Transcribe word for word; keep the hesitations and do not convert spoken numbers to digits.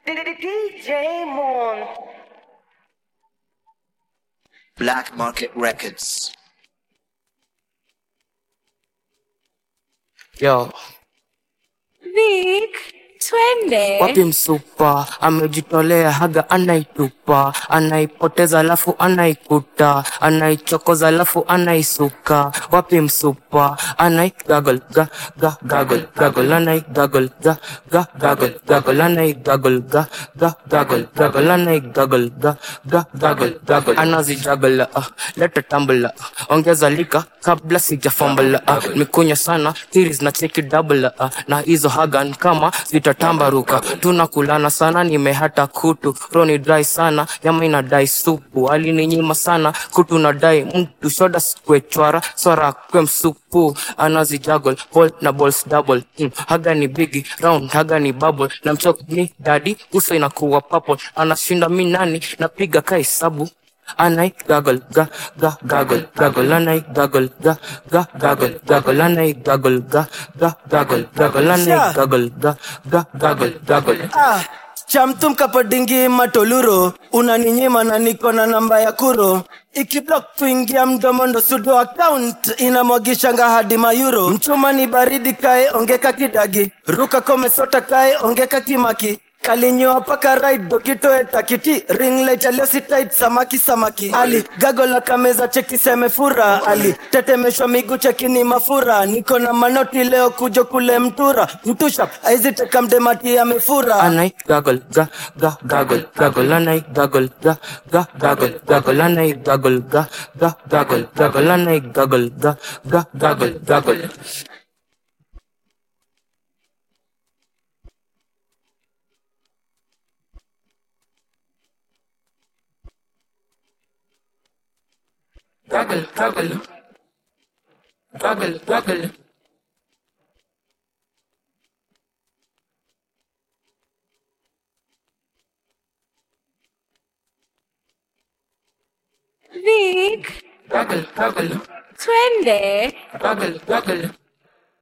D J Moon. Black Market Records. Yo, Vic, twende. wapi msupa amejitolea, haga anaitupa, anaipoteza alafu anaikuta, anaichokoza alafu anaisuka. Wapi msupa anai gaggle ga ga gaggle gaggle, anai gaggle ga ga gaggle gaggle, anai gaggle ga ga gaggle gaggle, anai gaggle ga ga gaggle gaggle, anazi jaggle. Uh, leta tumble, uh, ongeza lika kabla sija fumble. Uh, mikunya sana series na cheki double. Uh, na hizo haga ni kama zitatambaruka. Tunakulana sana nimehata kutu, roni dry sana nyama inadai supu, alininyima sana kutu nadai mtu soda sikwe chwara swara kwe msupu. Anazi juggle ball na balls double. mm. Haga ni biggie round, haga ni bubble, na mchok ni daddy uso inakuwa purple. Anashinda mi nani napiga kai sabu, anai gaggle ga ga gaggle gaggle, anai gaggle ga ga gaggle gaggle, anai gaggle ga ga gaggle gaggle, anai gaggle ga ga gaggle gaggle. Ah, chamtum kapadingi matoluro, unaninyima na niko na namba ya kuro. Ikiblock kuingia mdomo ndo sudo account, inamwagishanga hadi mayuro. Mchuma ni baridi kae ongeka kidagi, ruka kome sota kae ongeka kimaki. Kalinyo paka ride dokito etakiti, ring light aliosi tight samaki samaki. Ali gago la kameza cheki seme fura, ali tetemeshwa miguu cheki ni mafura. Niko na manoti leo kujo kule mtura, mtusha aizi teka mdemati ya mefura. Anai gaggle ga ga gaggle gaggle, anai gaggle ga ga gaggle gaggle, anai gaggle ga ga gaggle gaggle, anai gaggle ga ga gaggle gaggle. Gaggle, gaggle, gaggle, gaggle. Vic, Gaggle, gaggle, twende. gaggle, gaggle.